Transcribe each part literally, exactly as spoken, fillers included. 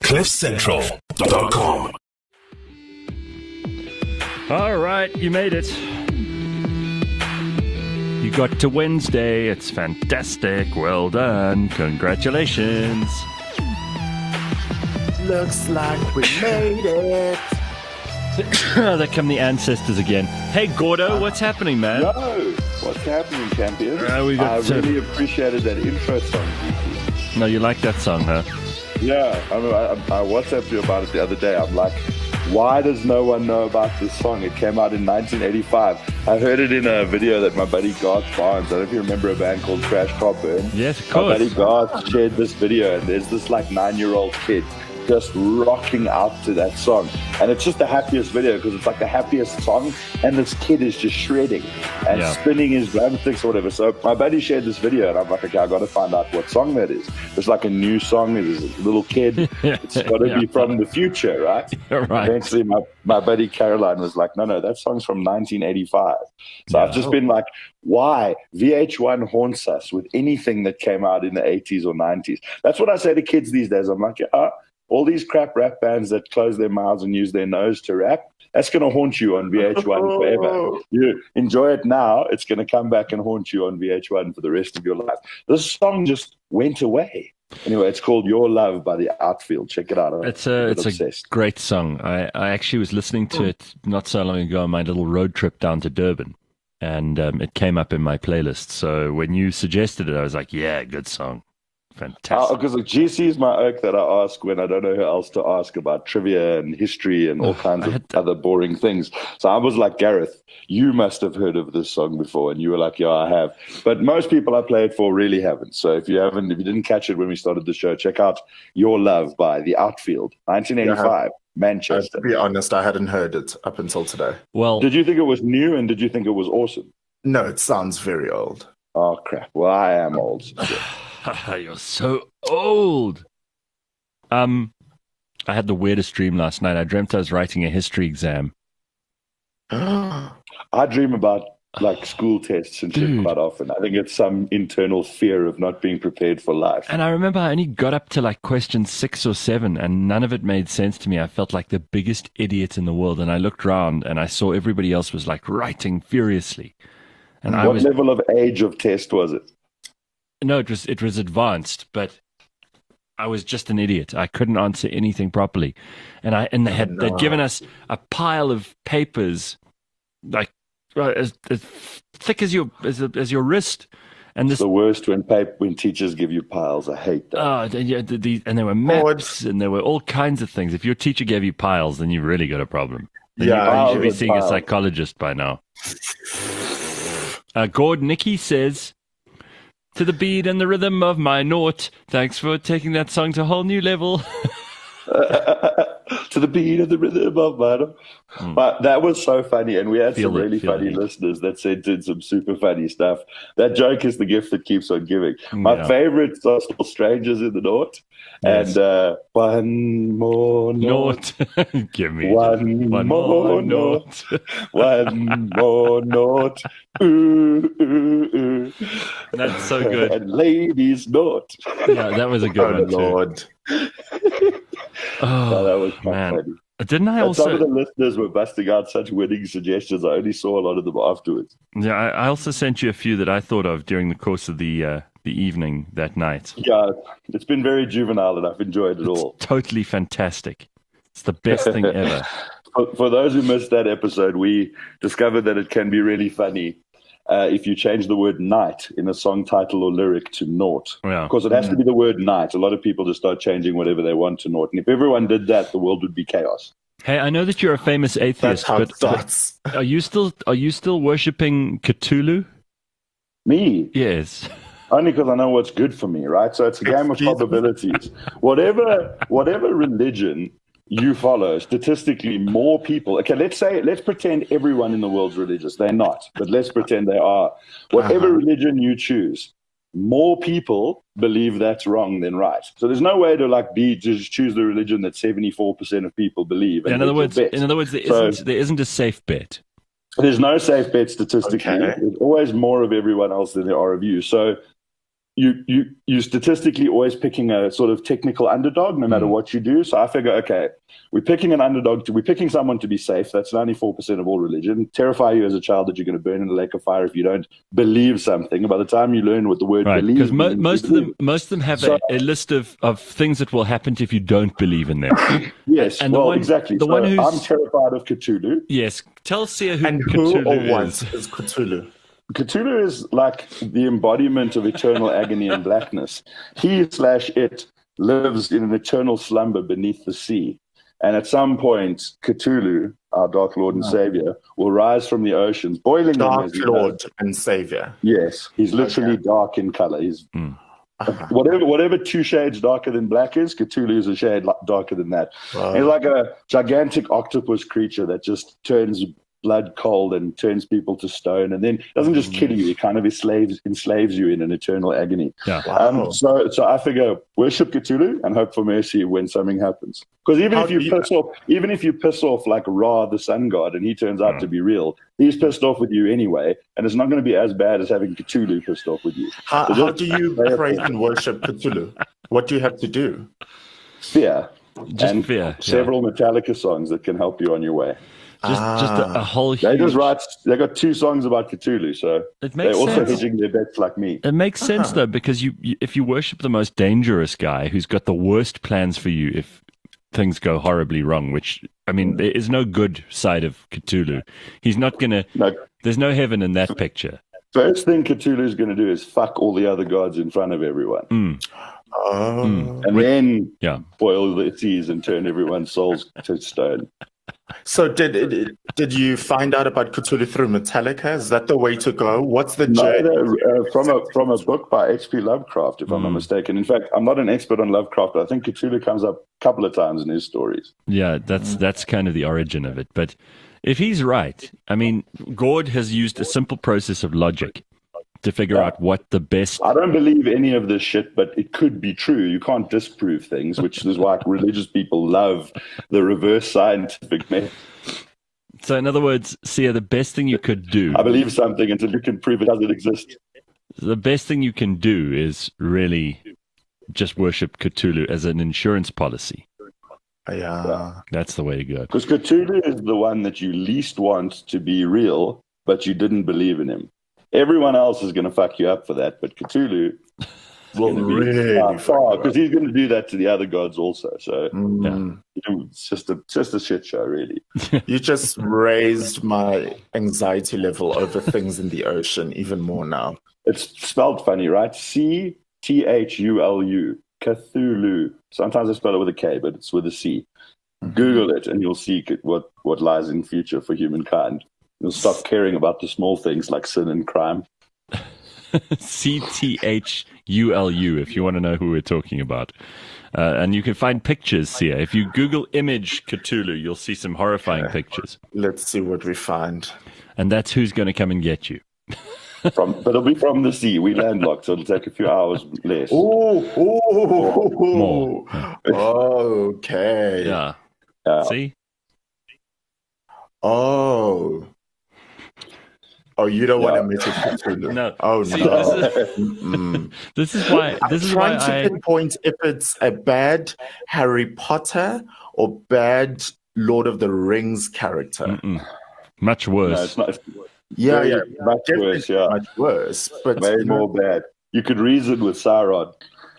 cliff central dot com. All right, you made it. You got to Wednesday. It's fantastic. Well done. Congratulations. Looks like we made it. There come the ancestors again. Hey, Gordo, what's happening, man? Yo, what's happening, champion? Uh, we got I to- really appreciated that intro song, G T. No, you like that song, huh? Yeah, I, mean, I, I WhatsApped you about it the other day. I'm like, why does no one know about this song? It came out in nineteen eighty-five. I heard it in a video that my buddy Garth Barnes, I don't know if you remember a band called Trash Car Burn. Yes, of My course. buddy Garth shared this video, and there's this like nine-year-old kid just rocking out to that song. And it's just the happiest video because it's like the happiest song, and this kid is just shredding and Yeah. spinning his drumsticks or whatever. So my buddy shared this video, and I'm like, okay, I got to find out what song that is. It's like a new song. There's a little kid. It's got to Yeah. be from the future, right? Right. Eventually, my, my buddy Caroline was like, no, no, that song's from nineteen eighty-five. So I've just been like, why? V H one haunts us with anything that came out in the eighties or nineties. That's what I say to kids these days. I'm like, yeah, all these crap rap bands that close their mouths and use their nose to rap, that's going to haunt you on V H one forever. You enjoy it now, it's going to come back and haunt you on V H one for the rest of your life. This song just went away. Anyway, it's called Your Love by The Outfield. Check it out. I'm It's a bit it's obsessed. a great song. I, I actually was listening to it not so long ago on my little road trip down to Durban, and um, it came up in my playlist. So when you suggested it, I was like, yeah, good song. Fantastic. Because like, G C is my oak that I ask when I don't know who else to ask about trivia and history and all kinds I of had- other boring things. So I was like, Gareth, you must have heard of this song before. And you were like, yeah, I have. But most people I play it for really haven't. So if you haven't, if you didn't catch it when we started the show, check out Your Love by The Outfield, nineteen eighty-five, Uh, Manchester. to be honest, I hadn't heard it up until today. Well, Did you think it was new and did you think it was awesome? No, it sounds very old. Oh, crap. Well, I am old. you're so old. Um, I had the weirdest dream last night. I dreamt I was writing a history exam. I dream about like school tests and shit Dude. quite often. I think it's some internal fear of not being prepared for life. And I remember I only got up to like question six or seven, and none of it made sense to me. I felt like the biggest idiot in the world. And I looked around and I saw everybody else was like writing furiously. And I What was, level of age of test was it? no, it was, it was advanced, but I was just an idiot. I couldn't answer anything properly. And I, and they had, no. they'd given us a pile of papers, like uh, as, as thick as your, as, as your wrist. And It's this, the worst when paper, when teachers give you piles. I hate that. Oh, the- yeah, the, the, and there were maps and there were all kinds of things. If your teacher gave you piles, then you've really got a problem. Then Yeah, you, you piles should be and seeing a piles. psychologist by now. Uh, Gord Nicky says, to the beat and the rhythm of my note, thanks for taking that song to a whole new level. To the beat of the rhythm of my. But that was so funny, and we had Feel some it, really feel funny it. listeners that sent in some super funny stuff. That joke is the gift that keeps on giving. My Yeah. favorites are still Strangers in the North Yes. and uh, One More Note. Note. Give me One, one more, more note. note. One more note. Ooh, ooh, ooh. That's so good. And ladies note. Yeah, that was a good Oh, one too. Lord. Oh, Oh, that was quite man. funny. Didn't I And some of also? the listeners were busting out such winning suggestions. I only saw a lot of them afterwards. Yeah, I, I also sent you a few that I thought of during the course of the uh, the evening that night. Yeah, it's been very juvenile and I've enjoyed it all. Totally fantastic. It's the best thing ever. For, for those who missed that episode, we discovered that it can be really funny uh, if you change the word night in a song title or lyric to naught. Yeah. Of course, it has to be the word night. A lot of people just start changing whatever they want to naught. And if everyone did that, the world would be chaos. Hey, I know that you're a famous That's atheist, how but, it starts. but are you still are you still worshiping Cthulhu? Me? Yes. Only because I know what's good for me, right? So it's a game of Excuse me? probabilities. Whatever, whatever religion you follow, statistically, more people. Okay, let's say, let's pretend everyone in the world's religious. They're not, but let's pretend they are. Whatever Uh-huh. religion you choose, more people believe that's wrong than right. So there's no way to like be just choose the religion that seventy-four percent of people believe. And In other hedge your words, bets. in other words, there So- isn't there isn't a safe bet. There's no safe bet statistically. Okay. There's always more of everyone else than there are of you. So you you you statistically always picking a sort of technical underdog, no matter Mm. what you do. So I figure, okay, we're picking an underdog. To, we're picking someone to be safe. That's ninety-four percent of all religion. Terrify you as a child that you're going to burn in a lake of fire if you don't believe something. By the time you learn what the word Right, believe because mo- means, most you of them, believe. most of them have So- a, a list of, of things that will happen if you don't believe in them. Yes, and the well, one- exactly. the So one who's- I'm terrified of Cthulhu. Yes, tell Sia who And who Cthulhu or is. what is Cthulhu? Cthulhu is like the embodiment of eternal agony and blackness. He slash it lives in an eternal slumber beneath the sea. And at some point, Cthulhu, our Dark Lord and Savior, will rise from the oceans, boiling them Dark as you know. Lord and Savior. Yes, he's literally Okay. dark in color. He's Uh-huh. whatever whatever two shades darker than black is, Cthulhu is a shade li- darker than that. Wow. He's like a gigantic octopus creature that just turns blood cold and turns people to stone, and then doesn't just kill you; he kind of enslaves enslaves you in an eternal agony. Yeah. Wow. Um, so, so I figure worship Cthulhu and hope for mercy when something happens. Because even How if you do you- piss off, even if you piss off like Ra, the sun god, and he turns out to be real, he's pissed off with you anyway, and it's not going to be as bad as having Cthulhu pissed off with you. How, So how just- do you praise and worship Cthulhu? What do you have to do? Fear. Just and fear, yeah. Several Metallica songs that can help you on your way. Just, just a, a whole They huge... just write. They got two songs about Cthulhu, so It they're makes also sense. hedging their bets like me. It makes sense, though, because you, you if you worship the most dangerous guy who's got the worst plans for you if things go horribly wrong, which, I mean, there is no good side of Cthulhu. He's not going to... No, There's no heaven in that picture. first thing Cthulhu's going to do is fuck all the other gods in front of everyone, Mm, Oh. and then yeah. boil the seas and turn everyone's souls to stone. So did did did you find out about Cthulhu through Metallica? Is that the way to go? What's the No, journey? no, uh, from a from a book by H P Lovecraft, if I'm not mistaken. In fact, I'm not an expert on Lovecraft, but I think Cthulhu comes up a couple of times in his stories. Yeah, that's that's kind of the origin of it. But if he's right, I mean, Gord has used a simple process of logic to figure Yeah. out what the best... I don't believe any of this shit, but it could be true. You can't disprove things, which is why religious people love the reverse scientific method. So in other words, Sia, the best thing you could do... I believe something until you can prove it doesn't exist. The best thing you can do is really just worship Cthulhu as an insurance policy. Yeah. That's the way to go. Because Cthulhu is the one that you least want to be real, but you didn't believe in him. Everyone else is going to fuck you up for that, but Cthulhu Well, going to be really because he's going to do that to the other gods also. So Mm. you know, it's just a just a shit show, really. You just raised my anxiety level over things in the ocean even more now. It's spelled funny, right? C T H U L U, Cthulhu. Sometimes I spell it with a K, but it's with a C. Google it, and you'll see what what lies in future for humankind. You'll stop caring about the small things like sin and crime. C T H U L U, if you want to know who we're talking about. Uh, and you can find pictures here. If you Google image Cthulhu, you'll see some horrifying pictures. Let's see what we find. And that's who's going to come and get you. From, but it'll be from the sea. We landlocked, so it'll take a few hours less. Oh, oh, More. okay. Yeah. Yeah. See? Oh. Oh, you don't Yeah. want to meet with Cthulhu. No. Oh, See, no. this is- Mm-mm. This is why. This I'm is why trying to I. pinpoint if it's a bad Harry Potter or bad Lord of the Rings character. Mm-mm. Much No, worse. it's not. It's Yeah, very yeah, much definitely worse. Yeah, much worse. But way you know, more bad. You could reason with Sauron.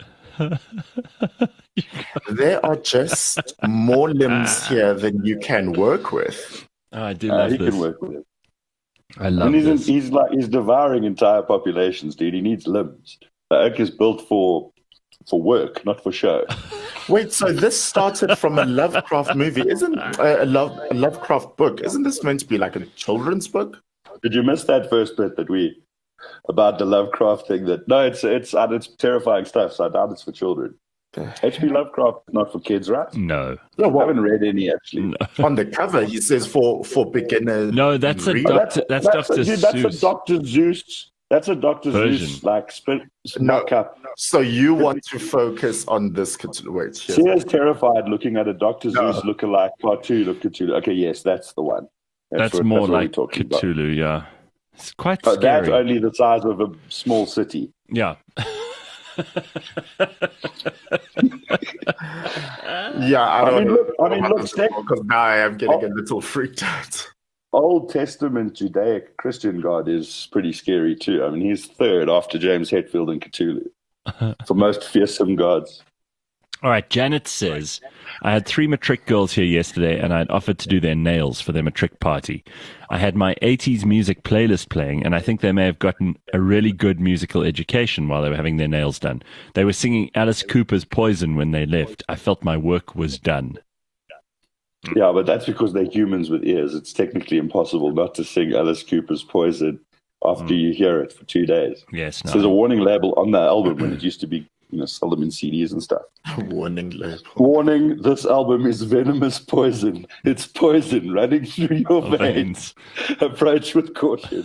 there are just more limbs here than you can work with. Oh, I do Uh, love he this. can work with it. I love And he's, in, this. he's like he's devouring entire populations, dude. He needs limbs. The oak is built for for work, not for show. Wait, so this started from a Lovecraft movie, isn't uh, a, Love, a Lovecraft book? Isn't this meant to be like a children's book? Did you miss that first bit that we about the Lovecraft thing? That no, it's it's uh, it's terrifying stuff. So I doubt it's for children. H P Lovecraft is not for kids, right? No. Yeah, I well, haven't read any actually. No. on the cover he says for for beginners. No, that's a read- doc- That's, that's that's, Doctor a, dude, that's a Seuss. Doctor Zeus. That's a Doctor Version. Zeus like split No. snuck up. So you want to focus on this Cthulhu? Wait, here. Sia's terrified looking at a Doctor No. Zeus lookalike cartoon of Cthulhu. Okay, yes, that's the one. That's what- more what we're like talking about. Cthulhu, yeah. It's quite But that's scary. only the size of a small city. Yeah. Yeah, I I don't mean, know. look, I mean, look, Seth- because now I am getting Oh. a little freaked out. Old Testament Judaic Christian God is pretty scary too. I mean, he's third after James Hetfield and Cthulhu for most fearsome gods. All right, Janet says, I had three matric girls here yesterday and I'd offered to do their nails for their matric party. I had my eighties music playlist playing and I think they may have gotten a really good musical education while they were having their nails done. They were singing Alice Cooper's Poison when they left. I felt my work was done. Yeah, but that's because they're humans with ears. It's technically impossible not to sing Alice Cooper's Poison after you hear it for two days. Yes, So there's a no. warning label on the album when it used to be, you know, sell them in C Ds and stuff. Warning label. Warning, this album is venomous poison. It's poison running through your Oh, veins. veins. Approach with caution.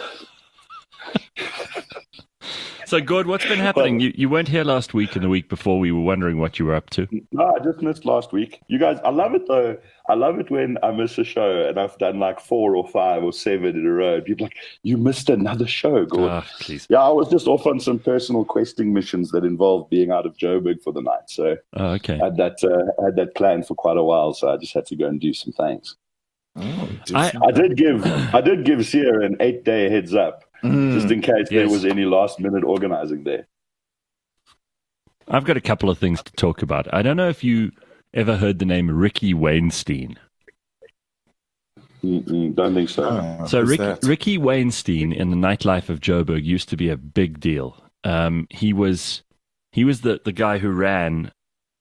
So, Gord, what's been happening? You, you weren't here last week and the week before. We were wondering what you were up to. No, I just missed last week. You guys, I love it though. I love it when I miss a show and I've done like four or five or seven in a row. People are like, you missed another show, Gord. Ah, please. Yeah, I was just off on some personal questing missions that involved being out of Joburg for the night. So Oh, okay. I had that, uh, I had that planned for quite a while. So I just had to go and do some things. Oh, I- I did give, I did give Sia an eight day heads up Mm. just in case there Yes. was any last minute organizing there. I've got a couple of things to talk about. I don't know if you ever heard the name Ricky Weinstein. Mm-mm, don't think so. Ah, So who's Rick, that? Ricky Weinstein in the nightlife of Joburg used to be a big deal. Um, he was he was the, the guy who ran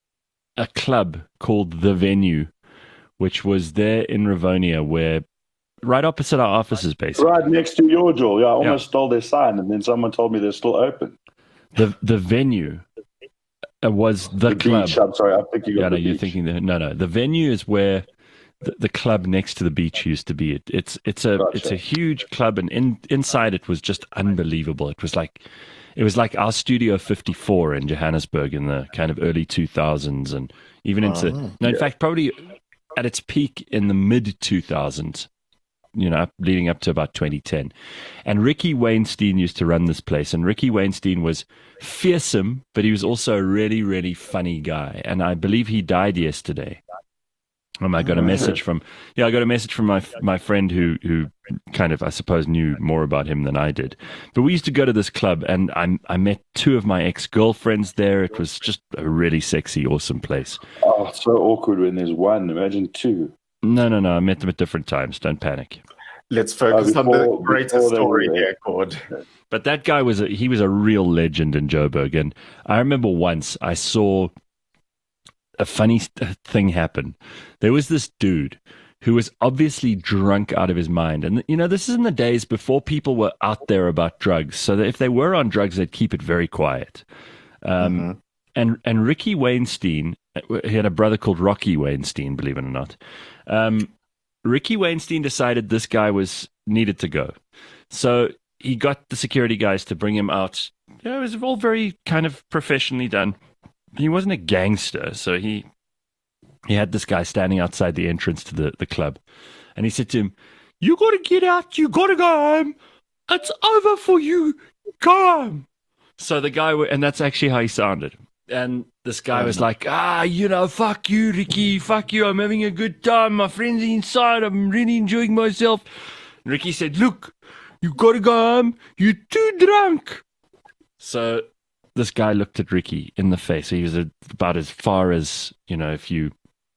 a club called The Venue, which was there in Rivonia, where right opposite our offices, basically. Right next to your jaw. Yeah, I almost stole their sign, and then someone told me they're still open. The the venue uh, was the, The club. beach. I'm sorry, I'm thinking Yeah, of no, the you're beach. thinking the no, no. The venue is where the, the club next to the beach used to be. It, it's it's a Gotcha. it's a huge club, and in, inside it was just unbelievable. It was like it was like our Studio fifty-four in Johannesburg in the kind of early two thousands, and even into Oh, no, in fact, probably at its peak in the mid two thousands. You know, leading up to about twenty ten. And Ricky Weinstein used to run this place. And Ricky Weinstein was fearsome, but he was also a really, really funny guy. And I believe he died yesterday. Um, I got a message from, yeah, I got a message from my my friend who who kind of, I suppose, knew more about him than I did. But we used to go to this club, and I I met two of my ex girlfriends there. It was just a really sexy, awesome place. Oh, it's so awkward when there's one. Imagine two. No, no, no. I met them at different times. Don't panic. Let's focus Oh, on the before- greater before they story were there. here, Cord. But that guy was a, he was a real legend in Joburg, and I remember once I saw a funny st- thing happen. There was this dude who was obviously drunk out of his mind, and you know this is in the days before people were out there about drugs, so that if they were on drugs, they'd keep it very quiet. Um, Mhm. And and Ricky Weinstein, he had a brother called Rocky Weinstein, believe it or not. Um, Ricky Weinstein decided this guy was needed to go. So he got the security guys to bring him out. You know, it was all very kind of professionally done. He wasn't a gangster, so he he had this guy standing outside the entrance to the, the club. And he said to him, "You got to get out. You got to go home. It's over for you. Go home." So the guy, w- and that's actually how he sounded. And this guy was like, ah, you know, fuck you, Ricky, fuck you. I'm having a good time. My friends are inside. I'm really enjoying myself. And Ricky said, look, you got to go home. You're too drunk. So this guy looked at Ricky in the face. He was a, about as far as, you know, if you,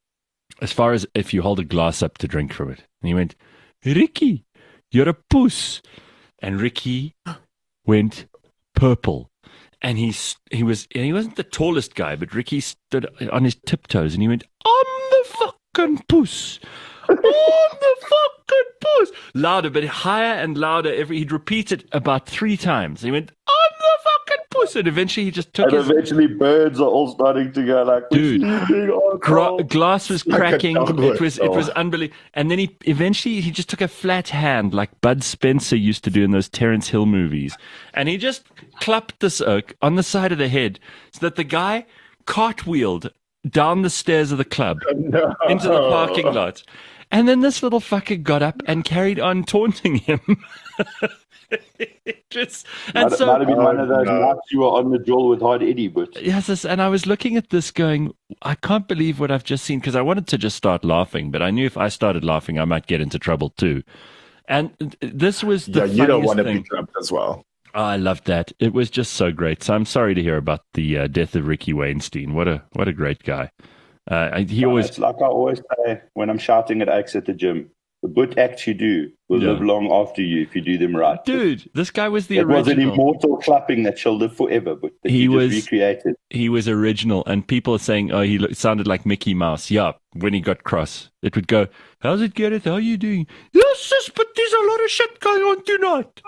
as far as if you hold a glass up to drink from it. And he went, Ricky, you're a puss. And Ricky went purple. And he he was and he wasn't the tallest guy, but Ricky stood on his tiptoes and he went, "I'm the fucking puss. I'm the fucking puss." Louder, but higher and louder. Every he'd repeat it about three times. He went, "I'm the fucking puss," and eventually he just took And his eventually birds are all starting to go like, Dude, "What's you doing, oh, Gra- Carl?" glass was Like a cracking. dog It was it whistle. was unbelievable. And then he eventually he just took a flat hand like Bud Spencer used to do in those Terence Hill movies, and he just clapped this oak on the side of the head so that the guy cartwheeled down the stairs of the club No. into the parking lot. And then this little fucker got up and carried on taunting him. Just, and might, so, might have been Oh, one of those no. nights you were on the jaw with Hard Eddie, but yes, this- and I was looking at this going, I can't believe what I've just seen, because I wanted to just start laughing, but I knew if I started laughing, I might get into trouble too. And this was the Yeah, you don't funniest want to thing. be trapped as well. Oh, I loved that. It was just so great. So I'm sorry to hear about the uh, death of Ricky Weinstein. What a what a great guy. Uh, I- he always it's like I always say when I'm shouting at acts at the gym, the good acts you do will Yeah. live long after you if you do them right. Dude, this guy was the it was an original. immortal clapping that shall live forever, but that He you was- just recreated. He was original, and people are saying, "Oh, he look, sounded like Mickey Mouse." Yeah, when he got cross, it would go, "How's it, Gareth? How are you doing?" Yes, sis, but there's a lot of shit going on tonight.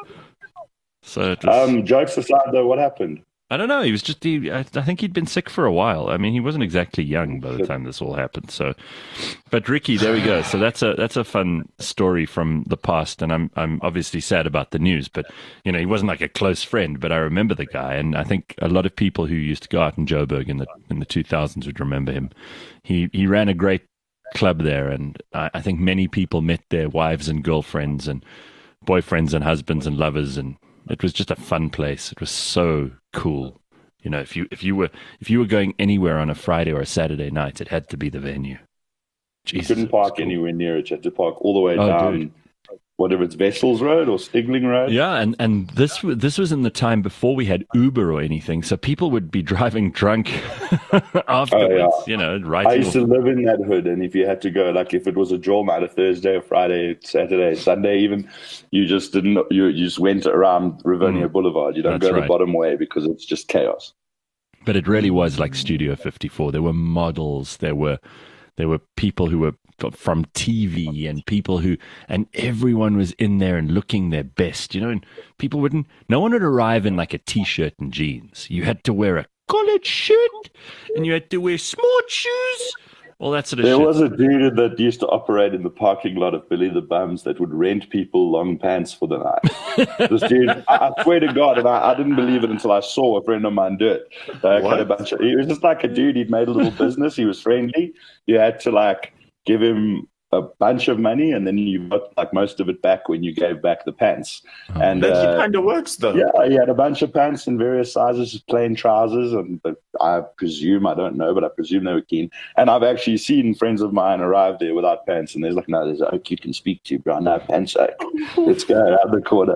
So it was, Um, jokes aside, though, what happened? I don't know. He was just. He, I, I think he'd been sick for a while. I mean, he wasn't exactly young by the time this all happened. So, but Ricky, there we go. So that's a that's a fun story from the past, and I'm I'm obviously sad about the news. But you know, he wasn't like a close friend, but I remember the guy, and I think a lot of people who used to go out in Joburg in the in the two thousands would remember him. He he ran a great club there, and I, I think many people met their wives and girlfriends and boyfriends and husbands and lovers, and it was just a fun place. It was so cool. You know, if you if you were if you were going anywhere on a Friday or a Saturday night, it had to be the venue. Jesus, You couldn't it was park cool. anywhere near it. You had to park all the way Oh, down, dude. whatever it's Vessels Road or Stigling Road. Yeah, and, and this w- this was in the time before we had Uber or anything, so people would be driving drunk afterwards. You know, right? I used to live in that hood, and if you had to go, like if it was a draw night, a Thursday, a Friday, Saturday, Sunday, even, you just didn't. You, you just went around Rivonia Boulevard. You don't Mm. That's go right. the bottom way because it's just chaos. But it really was like Studio fifty-four. There were models. There were there were people who were f- from T V and people who and everyone was in there and looking their best. You know, and people wouldn't. No one would arrive in like a t-shirt and jeans. You had to wear a collared shirt and you had to wear smart shoes. All that sort of There shit. was a dude that used to operate in the parking lot of Billy the Bums that would rent people long pants for the night. This dude, I, I swear to God, and I, I didn't believe it until I saw a friend of mine do it. They had a bunch of, he was just like a dude. He'd made a little business. He was friendly. You had to like give him a bunch of money, and then you got like most of it back when you gave back the pants. Oh, and That uh, kind of works, though. yeah, he had a bunch of pants in various sizes, just plain trousers, and but I presume, I don't know, but I presume they were keen. And I've actually seen friends of mine arrive there without pants, and there's like, no, there's a oak you can speak to, bro. No pants, oak. Let's go out the corner.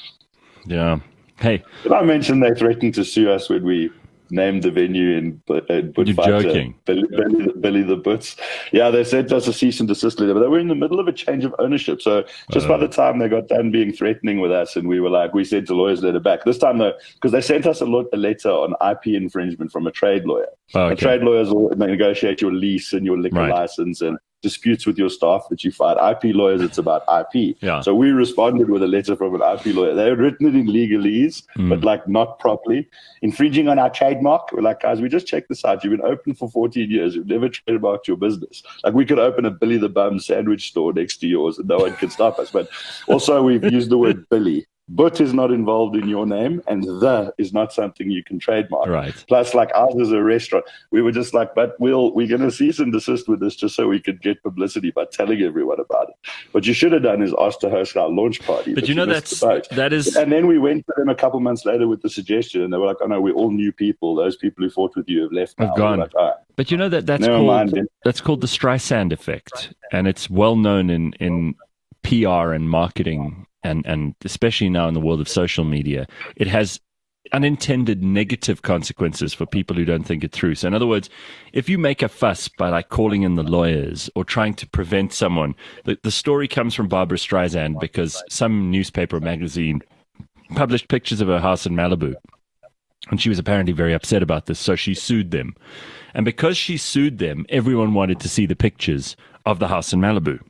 Yeah. Hey, Did I mention they threatened to sue us when we named the venue in, in You're Budvaca, joking. Billy, Billy, Billy the Butts? Yeah, they sent us a cease and desist letter, but they were in the middle of a change of ownership. So just by Uh. the time they got done being threatening with us, and we were like, we sent a lawyer's letter back. This time, though, because they sent us a, lo- a letter on I P infringement from a trade lawyer. oh, And okay. trade lawyers will negotiate your lease and your liquor Right. license and disputes with your staff that you fight. I P lawyers, it's about I P. Yeah. So we responded with a letter from an I P lawyer. They had written it in legalese, Mm. but like not properly, infringing on our trademark. We're like, guys, we just checked this out. You've been open for fourteen years. You've never trademarked your business. Like we could open a Billy the Bum sandwich store next to yours and no one could stop us. But also we've used the word Billy. But is not involved in your name, and the is not something you can trademark. Right. Plus, like ours is a restaurant. We were just like, but we'll we're going to cease and desist with this just so we could get publicity by telling everyone about it. What you should have done is asked to host our launch party. But you know missed that's the boat. that is And then we went to them a couple months later with the suggestion, and they were like, "Oh no, we're all new people. Those people who fought with you have left now." Have gone. We're like, "All right, But you know that that's never called mind then." that's called the Streisand effect, and it's well known in in P R and marketing, and and especially now in the world of social media. It has unintended negative consequences for people who don't think it through. So in other words, if you make a fuss by like calling in the lawyers or trying to prevent someone, the, the story comes from Barbara Streisand because some newspaper or magazine published pictures of her house in Malibu. And she was apparently very upset about this, so she sued them. And because she sued them, everyone wanted to see the pictures of the house in Malibu.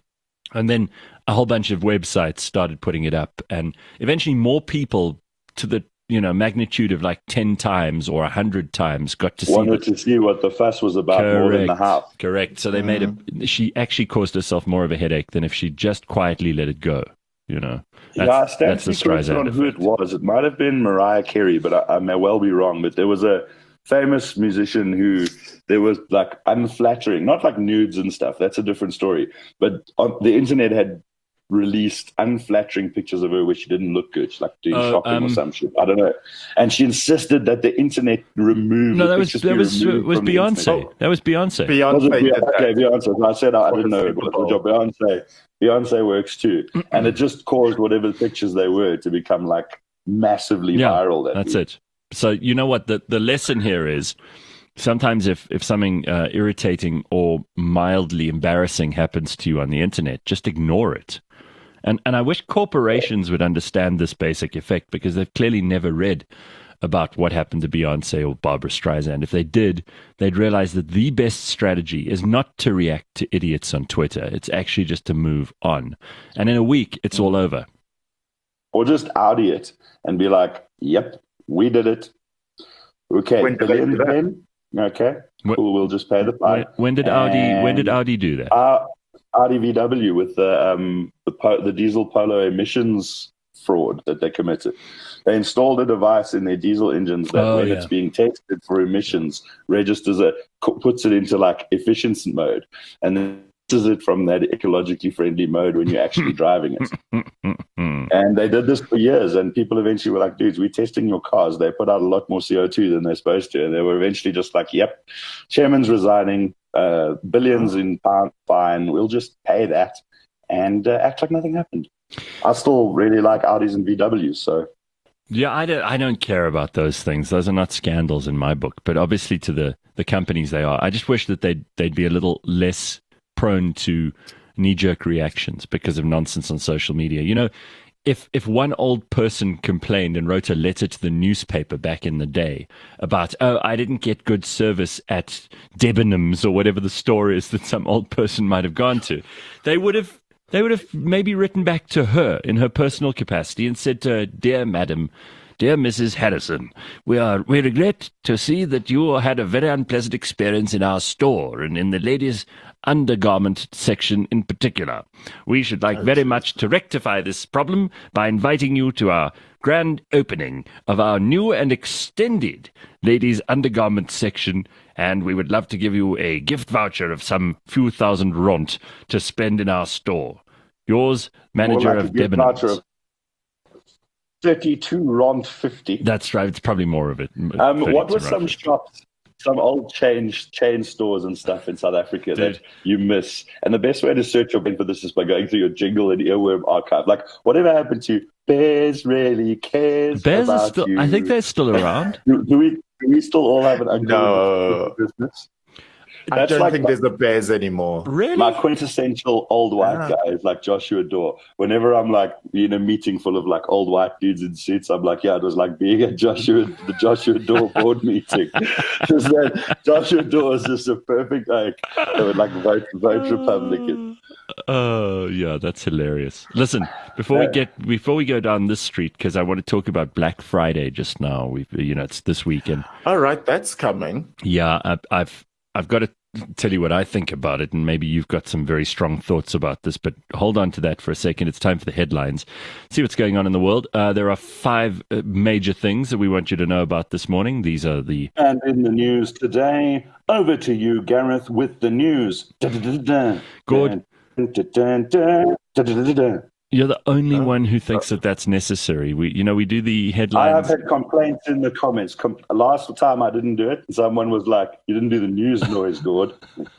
And then a whole bunch of websites started putting it up, and eventually more people to the you know magnitude of like ten times or a hundred times got to see Wanted the, to see what the fuss was about more than the house. correct. So they made a. She actually caused herself more of a headache than if she just quietly let it go. You know, Yeah, that's, stand that's the to be corrected Streisand on who it effect. was. It might have been Mariah Carey, but I, I may well be wrong. But there was a famous musician who there was like unflattering, not like nudes and stuff. That's a different story. But on the internet had released unflattering pictures of her where she didn't look good, she's like doing uh, shopping um, or some shit. I don't know. And she insisted that the internet remove. No, the that was pictures that be was removed was from the Beyonce. internet. That was Beyonce. Was it Beyonce Beyonce? did that. Okay, Beyonce. I said I, I didn't know it was Super the job. Beyonce, Beyonce works too, and it just caused whatever pictures they were to become like massively Yeah, viral. That that's week. it. So you know what the the lesson here is. Sometimes if, if something uh, irritating or mildly embarrassing happens to you on the internet, just ignore it. And and I wish corporations would understand this basic effect, because they've clearly never read about what happened to Beyonce or Barbara Streisand. If they did, they'd realize that the best strategy is not to react to idiots on Twitter. It's actually just to move on. And in a week, it's all over. Or just Audi it and be like, "Yep, we did it. Okay, When did they billion do that? then? Okay, When- cool. We'll just pay the fine." When, when did Audi when did And- Audi do that? Uh, Audi V W with the um the, po- the diesel polo emissions fraud that they committed. They installed a device in their diesel engines that, Oh, when yeah. it's being tested for emissions, registers it, co- puts it into like efficiency mode, and then does it from that ecologically friendly mode when you're actually driving it. And they did this for years, and people eventually were like, "Dudes, we're testing your cars. They put out a lot more C O two than they're supposed to." And they were eventually just like, "Yep, chairman's resigning, uh, billions in pound fine. We'll just pay that and uh, act like nothing happened." I still really like Audis and V Ws, so Yeah, I don't, I don't care about those things. Those are not scandals in my book. But obviously, to the, the companies, they are. I just wish that they'd, they'd be a little less prone to knee-jerk reactions because of nonsense on social media. You know, if if one old person complained and wrote a letter to the newspaper back in the day about, oh, I didn't get good service at Debenhams or whatever the store is that some old person might have gone to, they would have they would have maybe written back to her in her personal capacity and said to her, "Dear Madam, dear Missus Harrison, we are we regret to see that you had a very unpleasant experience in our store and in the ladies' undergarment section in particular. We should like very much to rectify this problem by inviting you to our grand opening of our new and extended ladies' undergarment section, and we would love to give you a gift voucher of some few thousand ront to spend in our store. Yours, manager More like a of gift voucher Debenhams." of thirty-two rond fifty. That's right. It's probably more of it. Um, what were thirty-two some rand. shops, some old chain chain stores and stuff in South Africa Dude. that you miss? And the best way to search your brain for this is by going through your Jingle and Earworm archive. Like, whatever happened to Bears really cares Bears are about still. you? I think they're still around. Do, do we do we still all have an uncle No. in business? I That's don't like think my- there's the Bears anymore. Really? My quintessential old white Yeah. guy is like Joshua Dore. Whenever I'm like in a meeting full of like old white dudes in suits, I'm like, yeah, it was like being at Joshua, the Joshua Dore board meeting. Just that Joshua Dore is just a perfect like, they would like vote vote Republican. Oh, yeah, that's hilarious. Listen, before we Yeah. get before we go down this street, because I want to talk about Black Friday just now. We, you know, it's this weekend. All right, that's coming. Yeah, I, I've I've got to tell you what I think about it, and maybe you've got some very strong thoughts about this. But hold on to that for a second. It's time for the headlines. See what's going on in the world. Uh, there are five uh, major things that we want you to know about this morning. These are the And in the news today, over to you, Gareth, with the news. Da-da-da-da. Good. Da-da-da-da. Da-da-da-da. You're the only Huh? one who thinks that that's necessary. We, you know, we do the I headlines. have had complaints in the comments. Com- last time I didn't do it, someone was like, "You didn't do the news noise, Gord."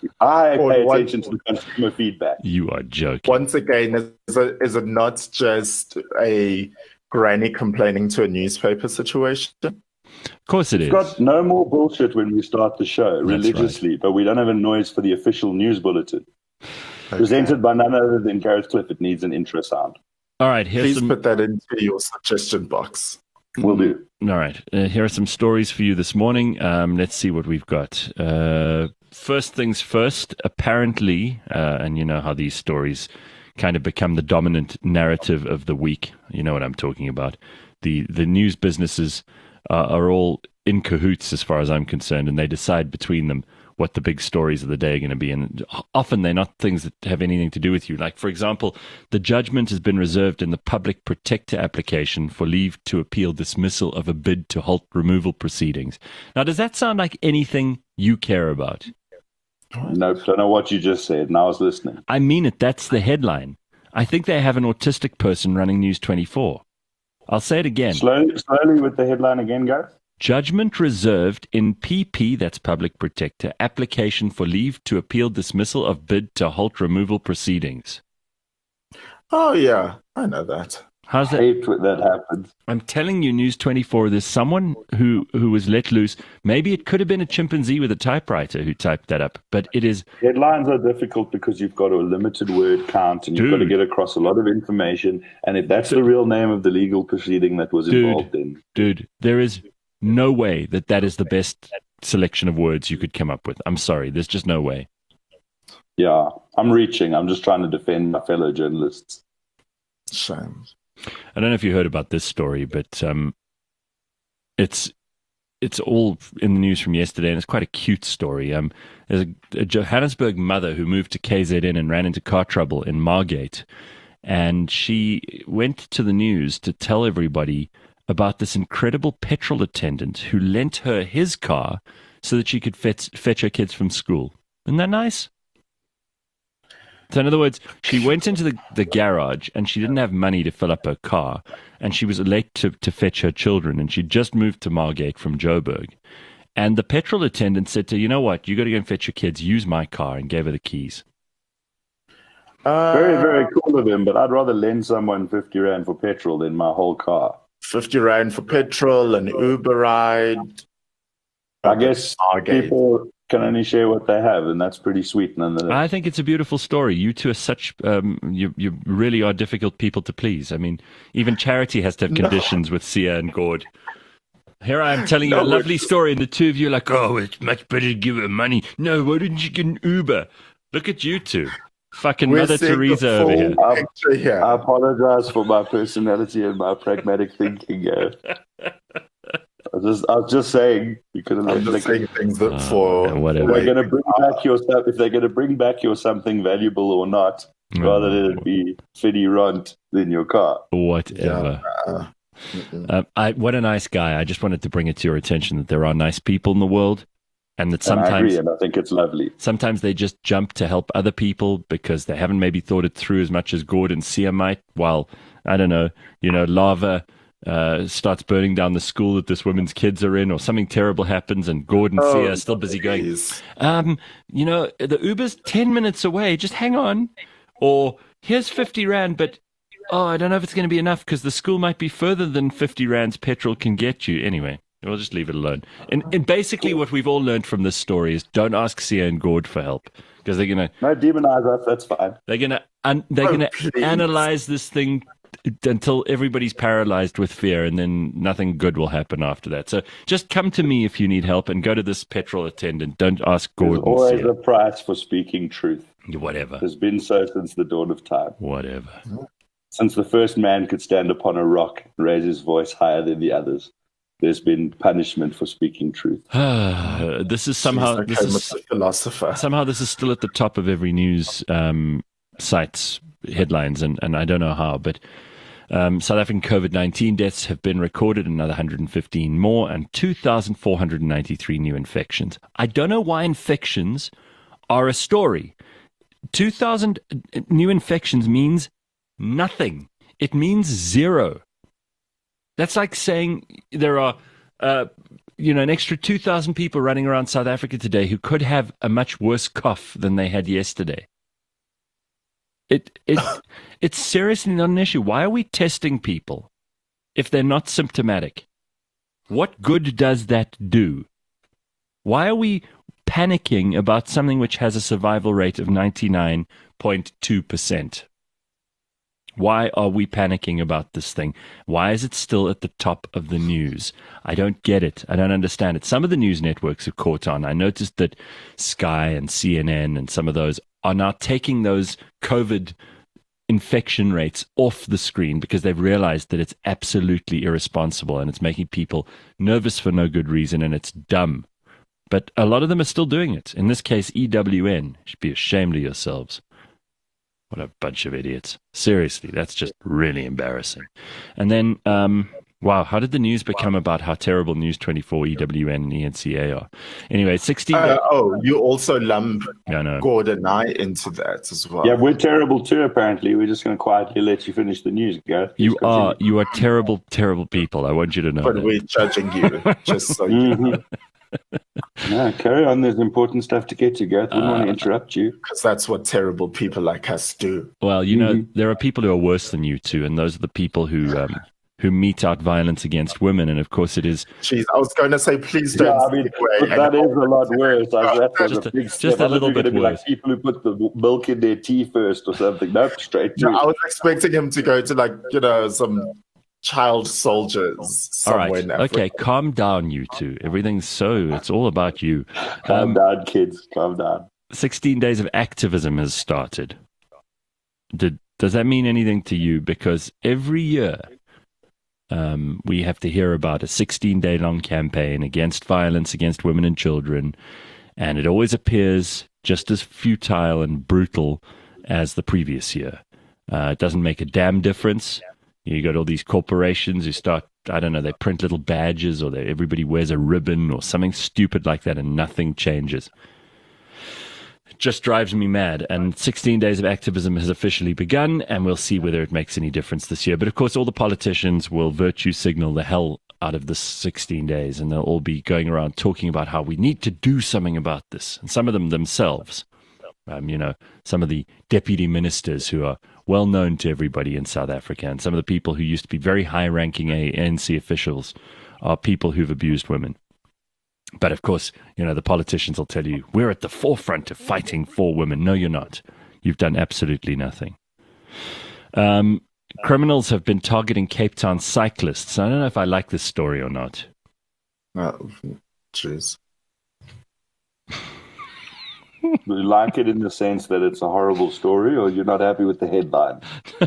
I Or pay what- attention to the consumer feedback. You are joking. Once again, is it, is it not just a granny complaining to a newspaper situation? Of course it is. We've got no more bullshit when we start the show That's religiously, but we don't have a noise for the official news bulletin. Presented by none other than Gareth Cliff. It needs an intro sound. All right, here's Please some. put that into your suggestion box. Will do. All right, uh, here are some stories for you this morning. Um, let's see what we've got. Uh, first things first. Apparently, uh, and you know how these stories kind of become the dominant narrative of the week. You know what I'm talking about. The the news businesses uh, are all in cahoots as far as I'm concerned, and they decide between them what the big stories of the day are going to be. And often they're not things that have anything to do with you. Like, for example, the judgment has been reserved in the public protector application for leave to appeal dismissal of a bid to halt removal proceedings. Now, does that sound like anything you care about? Nope, don't know what you just said, and I was listening. I mean it. That's the headline. I think they have an autistic person running News twenty-four. I'll say it again. Slowly, slowly with the headline again, Gareth. Judgment reserved in P P, that's Public Protector, application for leave to appeal dismissal of bid to halt removal proceedings. Oh, yeah, I know that. How's I that? hate when that happens. I'm telling you, News twenty-four, there's someone who, who was let loose. Maybe it could have been a chimpanzee with a typewriter who typed that up, but it is... Headlines are difficult because you've got a limited word count and you've Dude. got to get across a lot of information. And if that's the real name of the legal proceeding that was Dude. involved in... Dude, there is no way that that is the best selection of words you could come up with. I'm sorry, there's just no way. Yeah, I'm reaching. I'm just trying to defend my fellow journalists. Shame. I don't know if you heard about this story, but um, it's it's all in the news from yesterday, and it's quite a cute story. Um, there's a, a Johannesburg mother who moved to K Z N and ran into car trouble in Margate, and she went to the news to tell everybody about this incredible petrol attendant who lent her his car so that she could fetch, fetch her kids from school. Isn't that nice? So in other words, she went into the, the garage and she didn't have money to fill up her car, and she was late to, to fetch her children, and she just moved to Margate from Joburg. And the petrol attendant said to her, you know what, you got to go and fetch your kids, use my car, and gave her the keys. Uh, Very, very cool of him, but I'd rather lend someone fifty rand for petrol than my whole car. fifty rand for petrol, an Uber ride. I guess Margate. people can only share what they have, and that's pretty sweet nonetheless. I think it's a beautiful story. You two are such, um, you you really are difficult people to please. I mean, even charity has to have conditions with Sia and Gord. Here I am telling you No, a lovely it's- story, and the two of you are like, oh, it's much better to give her money. No, why didn't you get an Uber? Look at you two. Fucking We're Mother seeing the Teresa over full here. picture here. I apologize for my personality and my pragmatic thinking. Uh, I was just, I was just saying, you could have I'm let just the saying things that Uh, for whatever. If they're going to bring back your stuff, if they're going to bring back your something valuable or not, rather than it be Fiddy Runt than your car. Whatever. Uh, mm-mm. Um, I, what a nice guy. I just wanted to bring it to your attention that there are nice people in the world, and that And I sometimes agree, and I think it's lovely. sometimes they just jump to help other people because they haven't maybe thought it through as much as Gord and Sia might. While, I don't know, you know, lava uh, starts burning down the school that this woman's kids are in, or something terrible happens, and Gord and Sia Oh, are still busy going, please. um, you know, the Uber's ten minutes away, just hang on. Or, here's fifty rand, but, oh, I don't know if it's going to be enough because the school might be further than fifty rands petrol can get you. Anyway, we'll just leave it alone. And, and basically what we've all learned from this story is don't ask Sia and Gord for help because they're going to, No, demonize us, that's fine. they're going to, un- they're Oh, going to please. analyze this thing t- until everybody's paralyzed with fear, and then nothing good will happen after that. So just come to me if you need help and go to this petrol attendant. Don't ask There's Gord and always Sia. a price for speaking truth. Whatever. There's been so since the dawn of time. Whatever. Since the first man could stand upon a rock and raise his voice higher than the others, there's been punishment for speaking truth. This is somehow Jeez, this okay, is Mister Philosopher. somehow this is still at the top of every news um, site's headlines, and, and I don't know how, but um, South African COVID nineteen deaths have been recorded, another one hundred fifteen more, and two thousand four hundred ninety-three new infections. I don't know why infections are a story. two thousand new infections means nothing. It means zero. That's like saying there are, uh, you know, an extra two thousand people running around South Africa today who could have a much worse cough than they had yesterday. It it it's seriously not an issue. Why are we testing people if they're not symptomatic? What good does that do? Why are we panicking about something which has a survival rate of ninety-nine point two percent? Why are we panicking about this thing? Why is it still at the top of the news? I don't get it. I don't understand it. Some of the news networks have caught on. I noticed that Sky and C N N and some of those are now taking those COVID infection rates off the screen because they've realized that it's absolutely irresponsible and it's making people nervous for no good reason, and it's dumb. But a lot of them are still doing it. In this case, E W N. You should be ashamed of yourselves. What a bunch of idiots. Seriously, that's just really embarrassing. And then, um, wow, how did the news become about how terrible News twenty-four, E W N, and E N C A are? Anyway, sixteen... Uh, oh, you also lump yeah, no. Gordon and I into that as well. Yeah, we're terrible too, apparently. We're just going to quietly let you finish the news, Gareth. You are, you are terrible, terrible people. I want you to know But that. we're judging you, just so you know. Mm-hmm. No, carry on. There's important stuff to get to, Gareth. Wouldn't Uh, want to interrupt you. Because that's what terrible people like us do. Well, you know, Mhm. there are people who are worse than you two, and those are the people who um, who mete out violence against women. And of course, it is Jeez, I was going to say, please don't. Yeah, I mean, segue but that and- is a lot worse. I, that's Just just a- a big just step. a I thought little you were bit gonna be worse. like people who put the milk in their tea first or something. Nope, straight to No, I was expecting him to go to, like, you know, some child soldiers all somewhere right. in Africa. Okay, calm down, you two. Everything's so, it's all about you. calm Um, down, kids. Calm down. sixteen days of activism has started. Did, does that mean anything to you? Because every year um, we have to hear about a sixteen-day long campaign against violence against women and children, and it always appears just as futile and brutal as the previous year. Uh, it doesn't make a damn difference. You got all these corporations who start, I don't know, they print little badges, or they, everybody wears a ribbon or something stupid like that, and nothing changes. It just drives me mad. And sixteen days of activism has officially begun, and we'll see whether it makes any difference this year. But of course, all the politicians will virtue signal the hell out of this sixteen days, and they'll all be going around talking about how we need to do something about this. And some of them themselves, um, you know, some of the deputy ministers who are well known to everybody in South Africa, and some of the people who used to be very high-ranking A N C officials are people who've abused women. But of course, you know, the politicians will tell you, we're at the forefront of fighting for women. No, you're not. You've done absolutely nothing. Um, criminals have been targeting Cape Town cyclists. I don't know if I like this story or not. Oh, jeez. Do you like it in the sense that it's a horrible story, or you're not happy with the headline?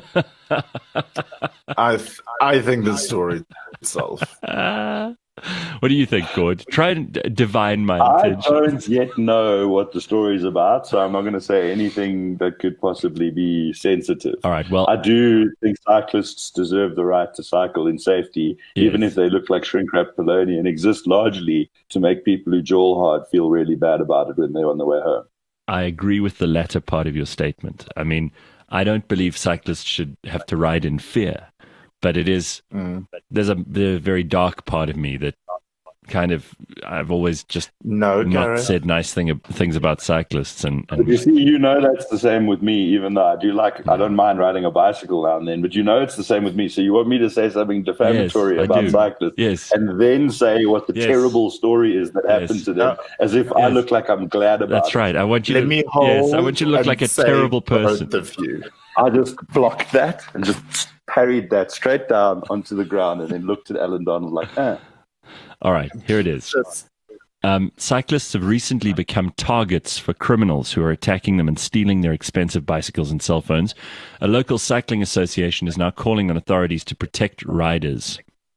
I th- I think the story itself. Uh, what do you think, Gord? Try and d- divine my I intention. don't yet know what the story is about, so I'm not going to say anything that could possibly be sensitive. All right, well, I do think cyclists deserve the right to cycle in safety, Yes. even if they look like shrink wrap bologna, and exist largely to make people who jaw hard feel really bad about it when they're on the way home. I agree with the latter part of your statement. I mean, I don't believe cyclists should have to ride in fear, but it is, Mm. there's a, there's a very dark part of me that kind of, I've always just No, not Gareth. said nice thing, things about cyclists. And, But you and see, you know that's the same with me, even though I do like, I don't mind riding a bicycle now and then, but you know it's the same with me. So you want me to say something defamatory Yes, I about do. cyclists yes, and then say what the Yes. terrible story is that happened Yes. to them, as if I Yes. look like I'm glad about that's it. right. I want you Let to, me hold. yes, I want you to look and like a say terrible person. Both of you. I just blocked that and just parried that straight down onto the ground and then looked at Alan Donald like, eh. All right, here it is. Just Um, cyclists have recently become targets for criminals who are attacking them and stealing their expensive bicycles and cell phones. A local cycling association is now calling on authorities to protect riders.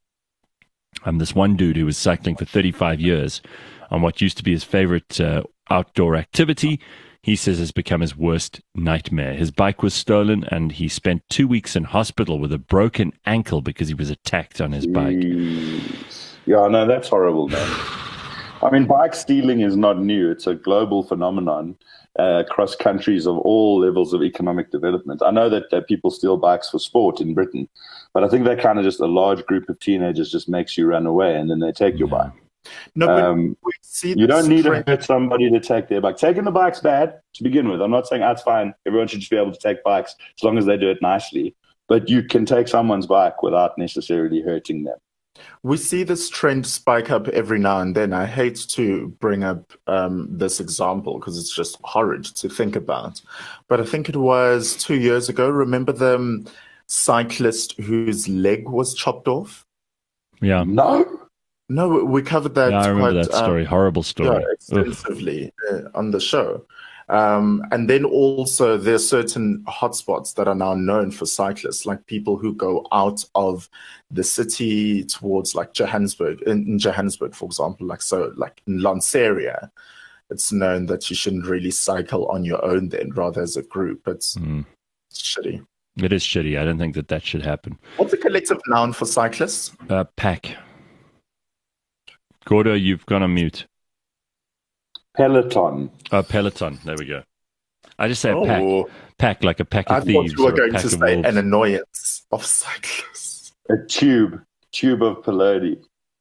Um, this one dude who was cycling for thirty-five years on what used to be his favorite uh, outdoor activity, he says has become his worst nightmare. His bike was stolen and he spent two weeks in hospital with a broken ankle because he was attacked on his bike. Jeez. Yeah, no, that's horrible, man. I mean, bike stealing is not new. It's a global phenomenon uh, across countries of all levels of economic development. I know that, that people steal bikes for sport in Britain, but I think that kind of just a large group of teenagers just makes you run away and then they take your bike. no, but Um, we see You don't this need to trend- hurt somebody to take their bike. Taking the bike's bad to begin with. I'm not saying that's fine. Everyone should just be able to take bikes as long as they do it nicely. But you can take someone's bike without necessarily hurting them. We see this trend spike up every now and then. I hate to bring up um, this example because it's just horrid to think about. But I think it was two years ago. Remember the um, cyclist whose leg was chopped off? Yeah, No. No, we covered that. yeah I remember quite, that story. um, Horrible story. yeah, Oof. extensively uh, on the show. Um, and then also there are certain hotspots that are now known for cyclists, like people who go out of the city towards like Johannesburg, in, in Johannesburg, for example, like so like in Lanseria, it's known that you shouldn't really cycle on your own then, rather as a group. It's, mm. it's shitty. It is shitty. I don't think that that should happen. What's a collective noun for cyclists? Uh, pack. Gordo, you've gone on mute. Peloton. Oh, Peloton. There we go. I just say oh. pack. Pack, like a pack of I thieves. I thought you were going to say wolves. an annoyance of cyclists. A tube. Tube of Pelodi.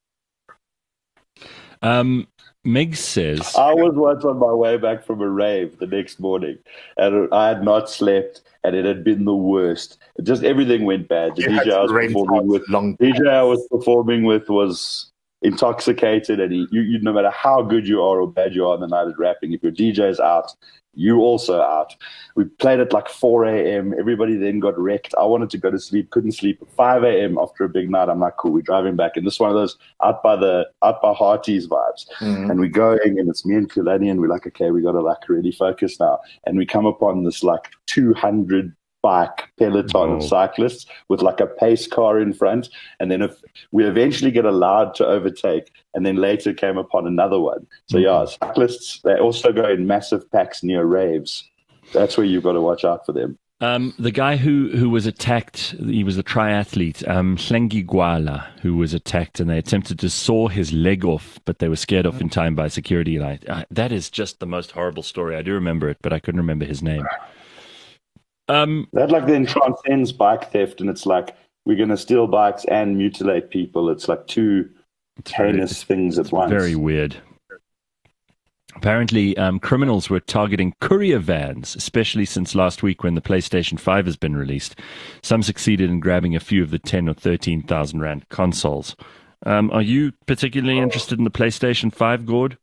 Um, Meg says... I was once on my way back from a rave the next morning, and I had not slept, and it had been the worst. Just everything went bad. The you D J I was performing with, long D J I was performing with was intoxicated, and he, you, you, no matter how good you are or bad you are on the night at rapping, if your D J's out, you also out. We played at like four a.m. Everybody then got wrecked. I wanted to go to sleep, couldn't sleep. five a.m. after a big night, I'm like, cool, we're driving back. And this is one of those out by the out by Hearties vibes. Mm. And we're going, and it's me and Kulani, and we're like, okay, we got to like really focus now. And we come upon this like two hundred bike peloton oh. of cyclists with like a pace car in front. And then if we eventually get allowed to overtake, and then later came upon another one. So mm-hmm. yeah, cyclists, they also go in massive packs near raves. That's where you've got to watch out for them. Um, the guy who, who was attacked, he was a triathlete, um, Hlengi Gwala, who was attacked, and they attempted to saw his leg off, but they were scared off in time by security. Like, uh, that is just the most horrible story. I do remember it, but I couldn't remember his name. Um, that like then transcends bike theft, and it's like we're going to steal bikes and mutilate people. It's like two heinous things at once. Very weird. Apparently, um, criminals were targeting courier vans, especially since last week when the PlayStation five has been released. Some succeeded in grabbing a few of the ten or thirteen thousand rand consoles. Um, are you particularly interested in the PlayStation five, Gord?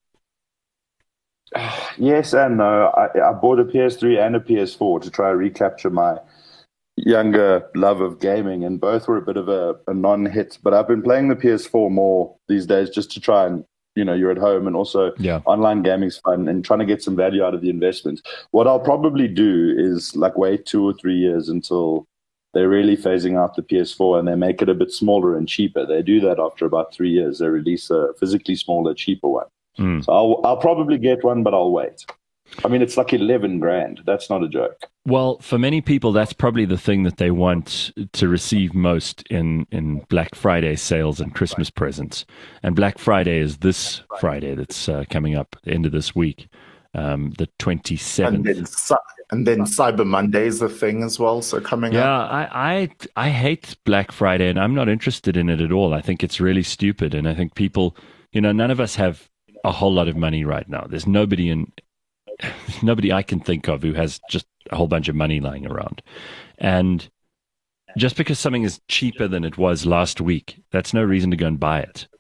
Yes and no. I, I bought a P S three and a P S four to try to recapture my younger love of gaming, and both were a bit of a, a non-hit. But I've been playing the P S four more these days just to try and, you know, you're at home, and also yeah. online gaming's fun, and trying to get some value out of the investment. What I'll probably do is like wait two or three years until they're really phasing out the P S four and they make it a bit smaller and cheaper. They do that after about three years. They release a physically smaller, cheaper one. Mm. So I'll, I'll probably get one, but I'll wait. I mean, it's like eleven grand. That's not a joke. Well, for many people, that's probably the thing that they want to receive most in, in Black Friday sales and Christmas presents. And Black Friday is this Friday that's uh, coming up, the end of this week, um, the twenty-seventh. And then, and then Cyber Monday is a thing as well, so coming yeah, up. Yeah, I, I, I hate Black Friday, and I'm not interested in it at all. I think it's really stupid, and I think people, you know, none of us have a whole lot of money right now. There's nobody in... Nobody I can think of who has just a whole bunch of money lying around. And just because something is cheaper than it was last week, that's no reason to go and buy it.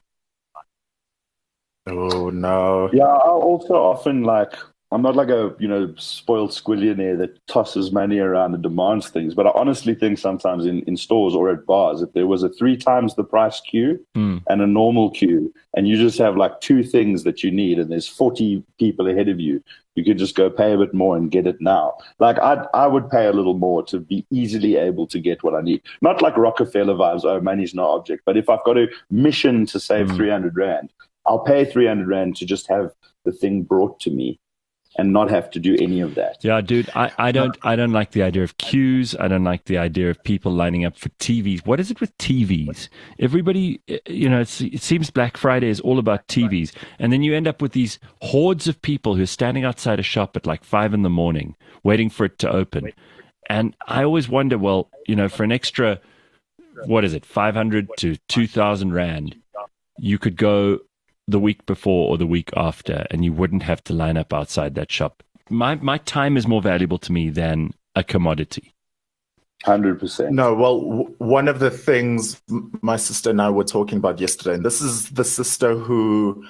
Oh, no. Yeah, I also often like, I'm not like a, you know, spoiled squillionaire that tosses money around and demands things, but I honestly think sometimes in, in stores or at bars, if there was a three times the price queue mm. and a normal queue, and you just have like two things that you need, and there's forty people ahead of you, you could just go pay a bit more and get it now. Like I I would pay a little more to be easily able to get what I need. Not like Rockefeller vibes, oh, money's no object. But if I've got a mission to save mm. three hundred rand, I'll pay three hundred rand to just have the thing brought to me and not have to do any of that. Yeah, dude, I, I don't I don't like the idea of queues. I don't like the idea of people lining up for T Vs. What is it with T Vs? Everybody, you know, it's, it seems Black Friday is all about T Vs. And then you end up with these hordes of people who are standing outside a shop at like five in the morning waiting for it to open. And I always wonder, well, you know, for an extra, what is it, five hundred to two thousand rand, you could go the week before or the week after, and you wouldn't have to line up outside that shop. My my time is more valuable to me than a commodity. one hundred percent. No, well, w- one of the things my sister and I were talking about yesterday, and this is the sister who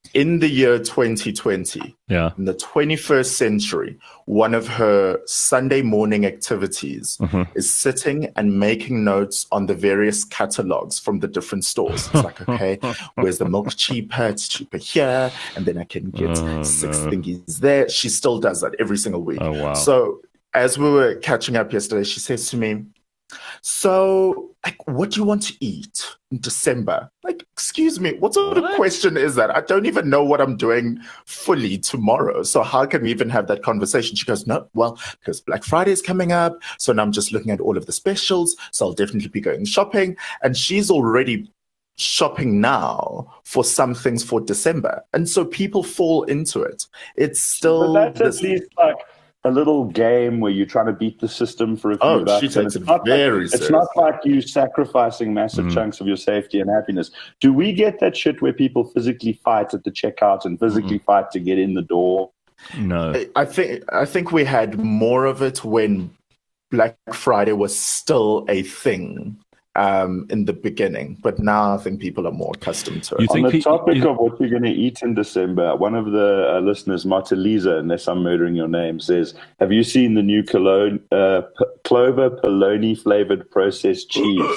in the year twenty twenty, Yeah. in the twenty-first century, one of her Sunday morning activities Mhm. is sitting and making notes on the various catalogs from the different stores. It's like, okay, where's the milk cheaper? It's cheaper here. And then I can get Oh, six no. thingies there. She still does that every single week. Oh, wow. So as we were catching up yesterday, she says to me, so, like, what do you want to eat in December? Like, excuse me, what sort What? of question is that? I don't even know what I'm doing fully tomorrow. So how can we even have that conversation? She goes, no, well, because Black Friday is coming up. So now I'm just looking at all of the specials. So I'll definitely be going shopping. And she's already shopping now for some things for December. And so people fall into it. It's still... But that's this- at least like a little game where you're trying to beat the system for a few Oh, bucks. she and takes it's it not very like, It's not like you sacrificing massive Mm. chunks of your safety and happiness. Do we get that shit where people physically fight at the checkout and physically fight to get in the door? No. I think I think we had more of it when Black Friday was still a thing um, in the beginning, but now I think people are more accustomed to it. You On think the pe- topic you- of what you're going to eat in December, one of the uh, listeners, Marta Lisa, unless I'm murdering your name, says, have you seen the new Cologne, uh, P- Clover Polony flavored processed cheese?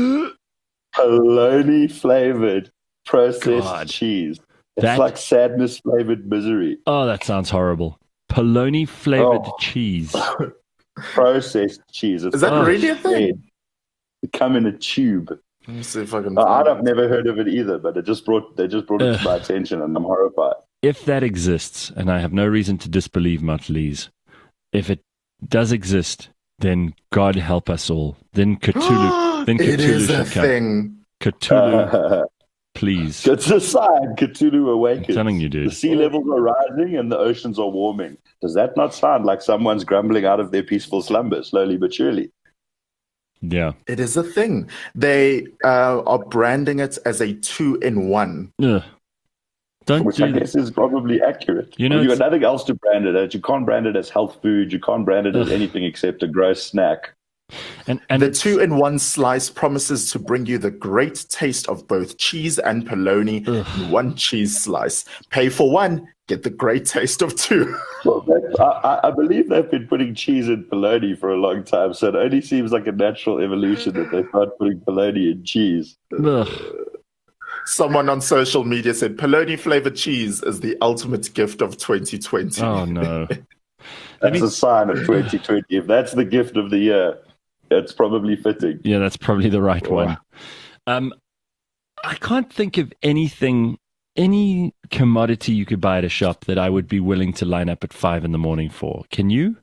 Polony flavored processed God. cheese. It's That- like sadness flavored misery. Oh, that sounds horrible. Polony flavored Oh. cheese. Processed cheese. It's Is that like really a thing? bread. It come in a tube. Let me see if I can. Uh, find I've it. never heard of it either, but it just brought they just brought it Ugh. to my attention, and I'm horrified. If that exists, and I have no reason to disbelieve Martlese, if it does exist, then God help us all. Then Cthulhu, then It Cthulhu is a should come. thing. Cthulhu, please. It's a sign. Cthulhu awakens. I'm telling you, dude. The sea levels are rising and the oceans are warming. Does that not sound like someone's grumbling out of their peaceful slumber, slowly but surely? Yeah. It is a thing. They uh, are branding it as a two-in-one. Ugh. Don't Which do I that. guess is probably accurate. You know, You've it's- got nothing else to brand it as. You can't brand it as health food. You can't brand it as Ugh. anything except a gross snack. And, and The it's- two-in-one slice promises to bring you the great taste of both cheese and polony Ugh. in one cheese slice. Pay for one, get the great taste of two. Well, that, I, I- I believe they've been putting cheese in bologna for a long time, so it only seems like a natural evolution that they start putting bologna in cheese. ugh. Someone on social media said polony flavored cheese is the ultimate gift of twenty twenty. Oh, no. That's a sign of twenty twenty. If that's the gift of the year, it's probably fitting. Yeah, that's probably the right Wow. one. Um, I can't think of anything, any commodity you could buy at a shop that I would be willing to line up at five in the morning for. Can you?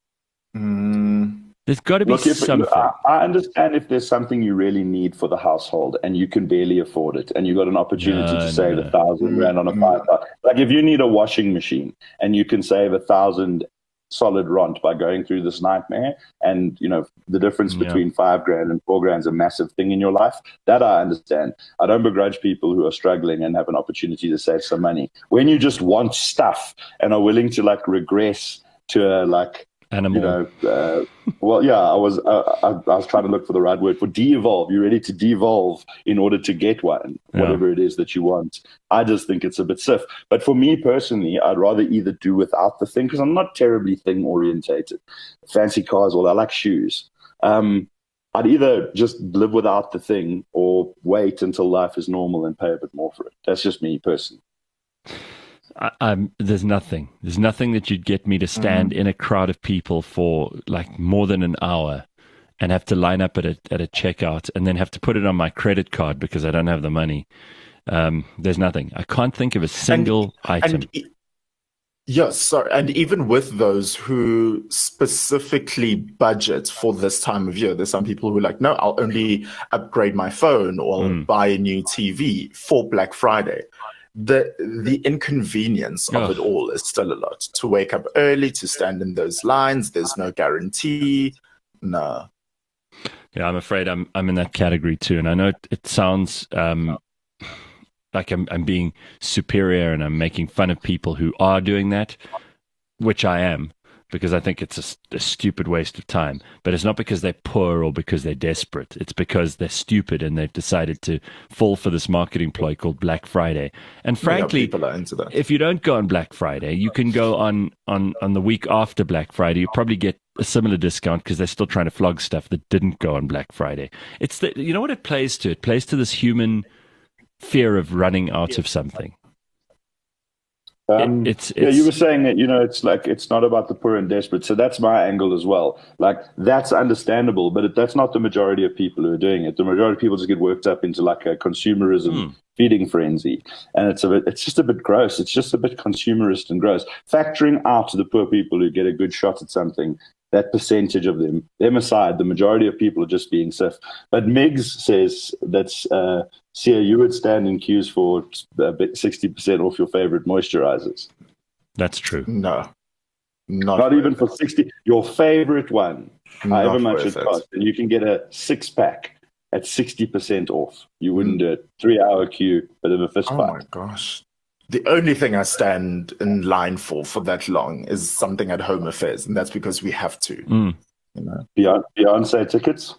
Mm, There's got to be Look, if, something. I, I understand if there's something you really need for the household and you can barely afford it and you got an opportunity No, to no, save no. a thousand rand on a Mm. five. Like if you need a washing machine and you can save a thousand solid ront by going through this nightmare, and you know the difference Yeah. between five grand and four grand is a massive thing in your life, that I understand. I don't begrudge people who are struggling and have an opportunity to save some money. When you just want stuff and are willing to like regress to a like Animal. you know, uh, well, yeah, I was uh, I, I was trying to look for the right word for de-evolve. You're ready to devolve in order to get one, Yeah. whatever it is that you want. I just think it's a bit stiff. But for me personally, I'd rather either do without the thing because I'm not terribly thing orientated. Fancy cars, or I like shoes. Um, I'd either just live without the thing or wait until life is normal and pay a bit more for it. That's just me personally. I, I'm, there's nothing. There's nothing that you'd get me to stand in a crowd of people for like more than an hour and have to line up at a at a checkout and then have to put it on my credit card because I don't have the money. Um, there's nothing. I can't think of a single item. and e- yes, sorry, and even with those who specifically budget for this time of year, there's some people who are like, no, I'll only upgrade my phone or I'll Mm. buy a new T V for Black Friday. The the inconvenience of Ugh. it all is still a lot. To wake up early, to stand in those lines, there's no guarantee. No. Yeah, I'm afraid I'm I'm in that category too, and I know it, it sounds um, like I'm I'm being superior and I'm making fun of people who are doing that, which I am. because I think it's a, a stupid waste of time. But it's not because they're poor or because they're desperate. It's because they're stupid and they've decided to fall for this marketing ploy called Black Friday. And frankly, yeah, people are into that. If you don't go on Black Friday, you can go on, on, on the week after Black Friday. You probably get a similar discount because they're still trying to flog stuff that didn't go on Black Friday. It's the, you know what it plays to? It plays to this human fear of running out of something. Um, It- it's, yeah, it's you were saying that, you know, it's like, it's not about the poor and desperate. So that's my angle as well. Like, that's understandable, but it, that's not the majority of people who are doing it. The majority of people just get worked up into like a consumerism Mm. feeding frenzy. And it's a bit, it's just a bit gross. It's just a bit consumerist and gross. Factoring out the poor people who get a good shot at something, that percentage of them, them aside, the majority of people are just being stiff. But Migs says that's, uh, Sia, you would stand in queues for a bit sixty percent off your favorite moisturizers. that's true. No, not, Not even worth for sixty. Your favorite one, it. however Not much worth it costs, and you can get a six pack at sixty percent off. You wouldn't Mm. do it. Three hour queue, bit of a fist Oh fight. my gosh. The only thing I stand in line for for that long is something at Home Affairs, and that's because we have to. Mm. You know, Beyonce, Beyonce tickets.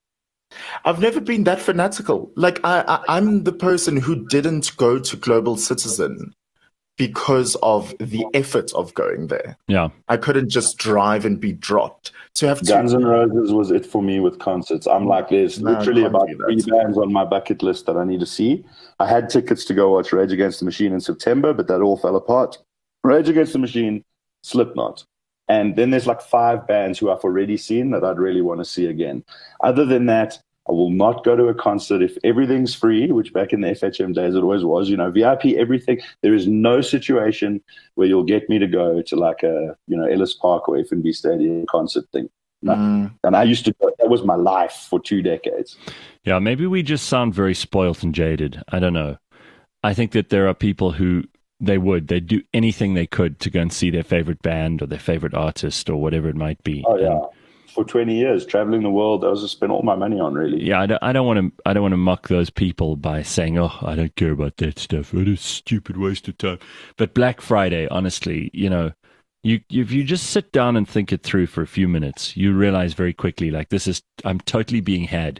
I've never been that fanatical. Like I, I, I'm the person who didn't go to Global Citizen because of the effort of going there. Yeah. I couldn't just drive and be dropped. To have to Guns N' Roses was it for me with concerts. I'm like, there's No, I literally can't about do that. three bands on my bucket list that I need to see. I had tickets to go watch Rage Against the Machine in September, but that all fell apart. Rage Against the Machine, Slipknot. And then there's like five bands who I've already seen that I'd really want to see again. Other than that, I will not go to a concert if everything's free, which back in the F H M days it always was, you know, V I P, everything. There is no situation where you'll get me to go to like a, you know, Ellis Park or F N B Stadium concert thing. No. Mm, And I used to go, that was my life for two decades. Yeah, maybe we just sound very spoilt and jaded. I don't know. I think that there are people who they would, they'd do anything they could to go and see their favorite band or their favorite artist or whatever it might be. Oh, yeah. And For twenty years, traveling the world, that was to spend all my money on, really. yeah, I don't, I don't want to. I don't want to mock those people by saying, "Oh, I don't care about that stuff. It is a stupid waste of time." But Black Friday, honestly, you know, you if you just sit down and think it through for a few minutes, you realize very quickly, like this is, I'm totally being had.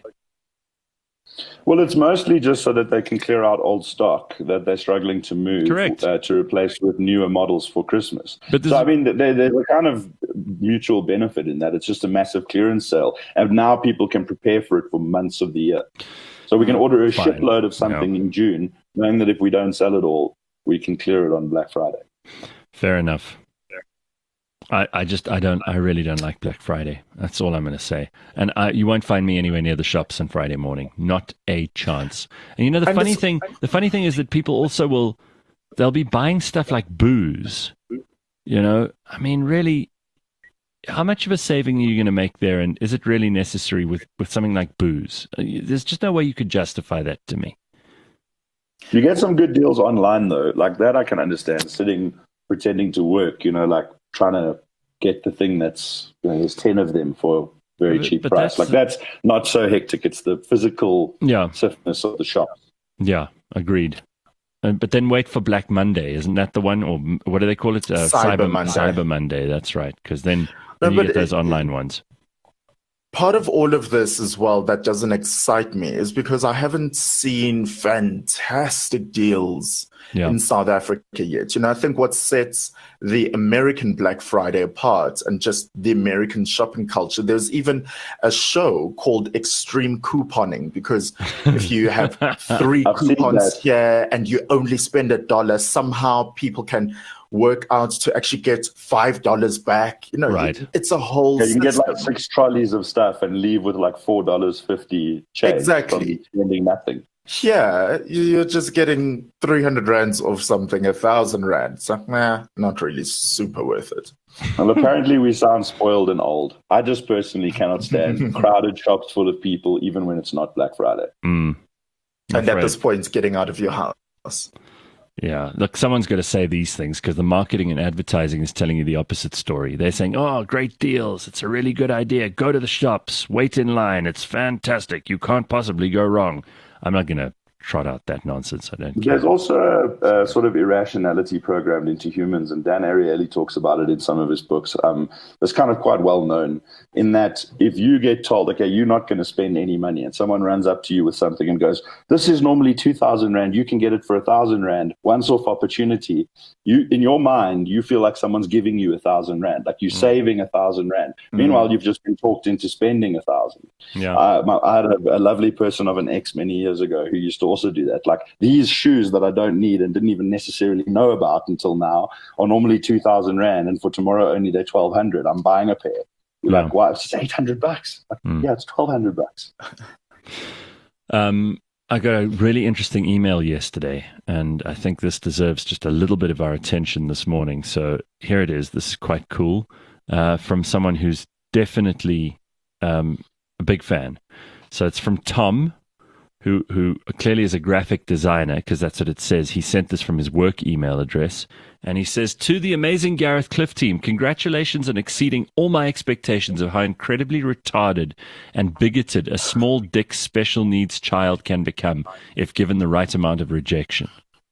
Well, it's mostly just so that they can clear out old stock that they're struggling to move Correct. Uh, to replace with newer models for Christmas. But this So, I is- mean, there, there's a kind of mutual benefit in that. It's just a massive clearance sale. And now people can prepare for it for months of the year. So we can order a Fine. shitload of something Yeah. in June, knowing that if we don't sell it all, we can clear it on Black Friday. Fair enough. I, I just I don't I really don't like Black Friday. That's all I'm going to say. And I, you won't find me anywhere near the shops on Friday morning. Not a chance. And you know the And funny this- thing. The funny thing is that people also will they'll be buying stuff like booze. You know, I mean, really, how much of a saving are you going to make there? And is it really necessary with with something like booze? Uh, There's just no way you could justify that to me. You get some good deals online, though. Like that, I can understand. Sitting, pretending to work, you know, like trying to get the thing that's, you know, there's ten of them for a very But- cheap but price. that's- Like that's not so hectic. It's the physical Yeah, stiffness of the shop. yeah, agreed. Uh, but then wait for Black Monday, isn't that the one? Or m- what do they call it? Uh, Cyber Monday. Cyber Monday. That's right. Because then, No, then you but get those it- online ones. part of all of this as well that doesn't excite me is because I haven't seen fantastic deals Yeah. in South Africa yet. You know, I think what sets the American Black Friday apart and just the American shopping culture, there's even a show called Extreme Couponing, because if you have three I've seen coupons that. here and you only spend a dollar, somehow people can work out to actually get five dollars back. You know, Right. it- it's a whole Yeah, you can get like system. six trolleys of stuff and leave with like four dollars fifty change Exactly. from spending nothing. Yeah, you- you're just getting three hundred rands of something, a thousand rands. So, nah, not really super worth it. Well, apparently we sound spoiled and old. I just personally cannot stand crowded shops full of people, even when it's not Black Friday. Mm. And at Afraid. this point, getting out of your house. Yeah, look, someone's got to say these things because the marketing and advertising is telling you the opposite story. They're saying, oh, great deals. It's a really good idea. Go to the shops. Wait in line. It's fantastic. You can't possibly go wrong. I'm not going to trot out that nonsense. I don't care. There's also a, a sort of irrationality programmed into humans, and Dan Ariely talks about it in some of his books. Um, it's kind of quite well known in that if you get told, okay, you're not going to spend any money, and someone runs up to you with something and goes, this is normally two thousand rand, you can get it for one thousand rand, once-off opportunity, you in your mind, you feel like someone's giving you one thousand rand, like you're mm. saving one thousand rand. Mm. Meanwhile, you've just been talked into spending one thousand. Yeah. Uh, my, I had a, a lovely person of an ex many years ago who used to also do that. Like, these shoes that I don't need and didn't even necessarily know about until now are normally two thousand rand, and for tomorrow only they're twelve hundred. I'm buying a pair. You're yeah. like, wow, it's eight hundred bucks. Like, mm. Yeah, it's twelve hundred bucks. um, I got a really interesting email yesterday, and I think this deserves just a little bit of our attention this morning. So here it is. This is quite cool, uh, from someone who's definitely um, a big fan. So it's from Tom, who who clearly is a graphic designer, because that's what it says. He sent this from his work email address, and he says, to the amazing Gareth Cliff team, congratulations on exceeding all my expectations of how incredibly retarded and bigoted a small dick special needs child can become if given the right amount of rejection.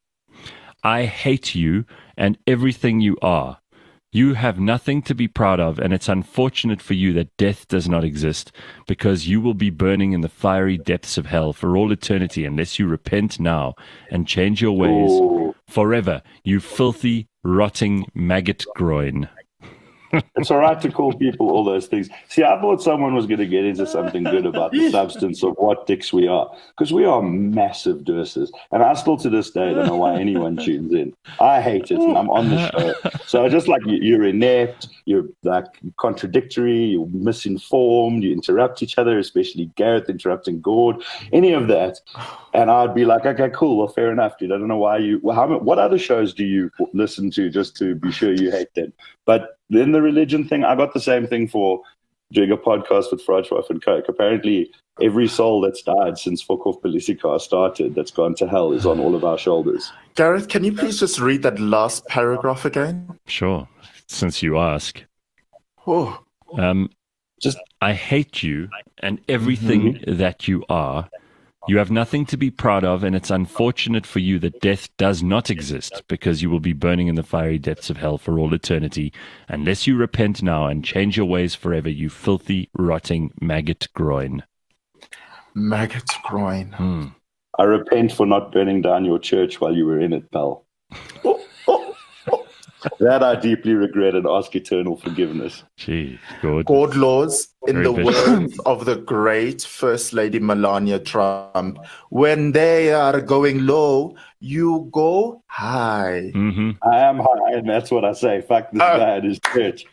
I hate you and everything you are. You have nothing to be proud of, and it's unfortunate for you that death does not exist, because you will be burning in the fiery depths of hell for all eternity unless you repent now and change your ways Ooh. forever, you filthy, rotting maggot groin. It's all right to call people all those things. See, I thought someone was going to get into something good about the substance of what dicks we are, because we are massive deuces. And I still to this day don't know why anyone tunes in. I hate it, and I'm on the show. So just like you, you're inept, you're like contradictory, you're misinformed, you interrupt each other, especially Gareth interrupting Gord, any of that. And I'd be like, okay, cool, well, fair enough, dude. I don't know why you, well, how, what other shows do you listen to just to be sure you hate them? But then the religion thing, I got the same thing for doing a podcast with Fridschweif and Coke. Apparently, every soul that's died since Fuck Off Politica started that's gone to hell is on all of our shoulders. Gareth, can you please just read that last paragraph again? Sure, since you ask. Oh. Um, just, I hate you and everything mm-hmm. that you are. You have nothing to be proud of, and it's unfortunate for you that death does not exist, because you will be burning in the fiery depths of hell for all eternity unless you repent now and change your ways forever, you filthy, rotting maggot groin. Maggot groin. Hmm. I repent for not burning down your church while you were in it, pal. That I deeply regret and ask eternal forgiveness. Gee, good. God laws, in Very the vicious. words of the great First Lady Melania Trump, when they are going low, you go high. Mm-hmm. I am high, and that's what I say. Fuck this Uh, guy and his church.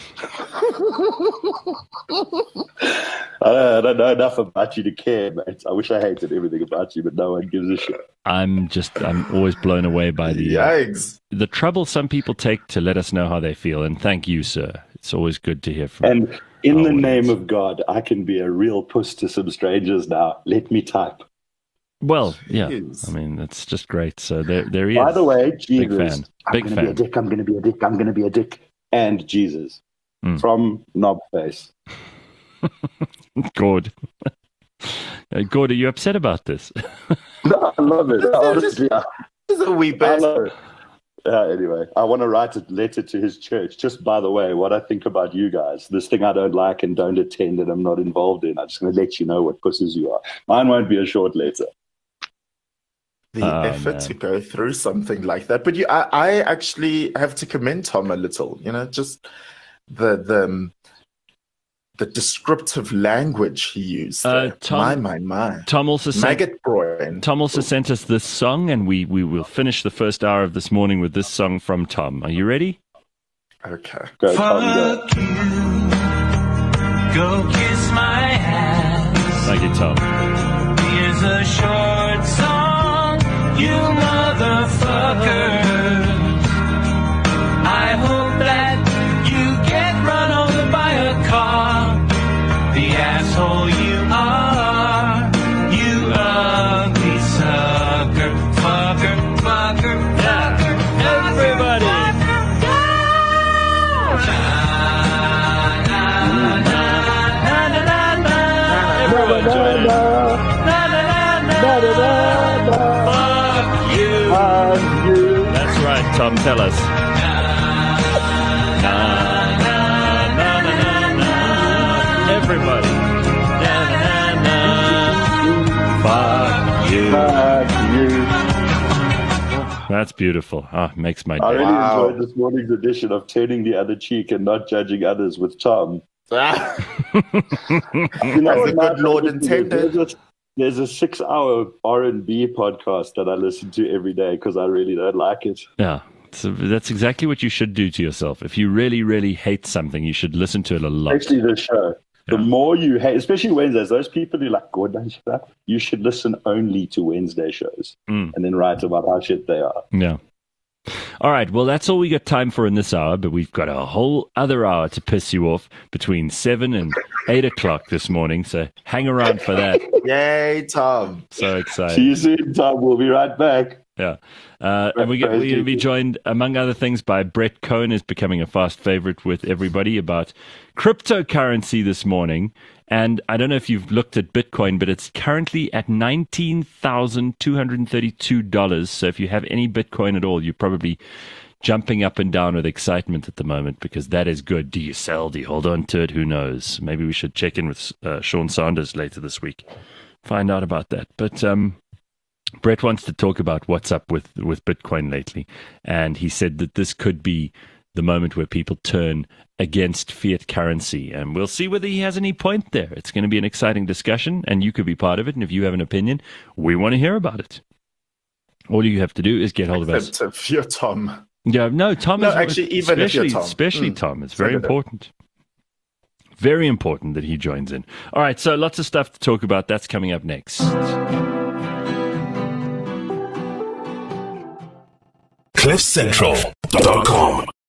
I, don't, I don't know enough about you to care, mate. I wish I hated everything about you, but no one gives a shit. I'm just, I'm always blown away by the uh, Yikes. the trouble some people take to let us know how they feel. And thank you, sir. It's always good to hear from you. And in Oh, the it name is. of God, I can be a real puss to some strangers now. Let me type. Well, yeah. Jeez. I mean, that's just great. So there, there he is. By the way, Big Jesus. fan. I'm Big gonna fan. be a dick. I'm going to be a dick. I'm going to be a dick. And Jesus. Mm. From Knobface. Gord. Uh, Gord, are you upset about this? No, I love it. Honestly, I, Just a wee I bit. love it. Uh, anyway, I want to write a letter to his church. Just by the way, what I think about you guys, this thing I don't like and don't attend and I'm not involved in, I'm just going to let you know what pussies you are. Mine won't be a short letter. The Oh, effort man. to go through something like that. But you, I, I actually have to commend Tom a little, you know, just the the um, the descriptive language he used. Uh, there. Tom- my, my, my. Tom also sent, Maggot groin. Tom also sent us this song, and we, we will finish the first hour of this morning with this song from Tom. Are you ready? Okay. Go, Tom, go. Fuck you. Go kiss my ass. Thank you, Tom. Here's a short song, you motherfuckers. I hope that you get run over by a car. The asshole you are, you ugly sucker, fucker, fucker, fucker, Everybody. Everyone join in. Tom, tell us. Na, na, na, na, na, na. Everybody. Na, na, na. Fuck you. Fuck you. That's beautiful. Ah, makes my I day. really Wow. enjoyed this morning's edition of turning the other cheek and not judging others with Tom. Ah, You know As what the my good Lord favorite thing is? intended. There's a, there's a six-hour R and B podcast that I listen to every day because I really don't like it. Yeah. So that's exactly what you should do to yourself. If you really, really hate something, you should listen to it a lot. Especially this show. The Yeah. more you hate, especially Wednesdays, those people who like Gordon, shut up, you should listen only to Wednesday shows Mm. and then write about how shit they are. Yeah. All right. Well, that's all we got time for in this hour, but we've got a whole other hour to piss you off between seven and eight o'clock this morning. So hang around for that. yay, Tom. So excited. See you soon, Tom. We'll be right back. Yeah. Uh, and we get, we're going to be joined, among other things, by Brett Cohen, is becoming a fast favorite with everybody about cryptocurrency this morning. And I don't know if you've looked at Bitcoin, but it's currently at nineteen thousand two hundred thirty-two dollars. So if you have any Bitcoin at all, you're probably jumping up and down with excitement at the moment because that is good. Do you sell? Do you hold on to it? Who knows? Maybe we should check in with uh, Sean Sanders later this week, find out about that. But um, Brett wants to talk about what's up with, with Bitcoin lately. And he said that this could be the moment where people turn against fiat currency. And we'll see whether he has any point there. It's going to be an exciting discussion, and you could be part of it. And if you have an opinion, we want to hear about it. All you have to do is get hold of us. Except if you're Tom. Yeah, no, Tom No, is actually, even if especially, you're Tom. especially Mm. Tom. It's very Look at it. important. Very important that he joins in. All right, so lots of stuff to talk about. That's coming up next. cliff central dot com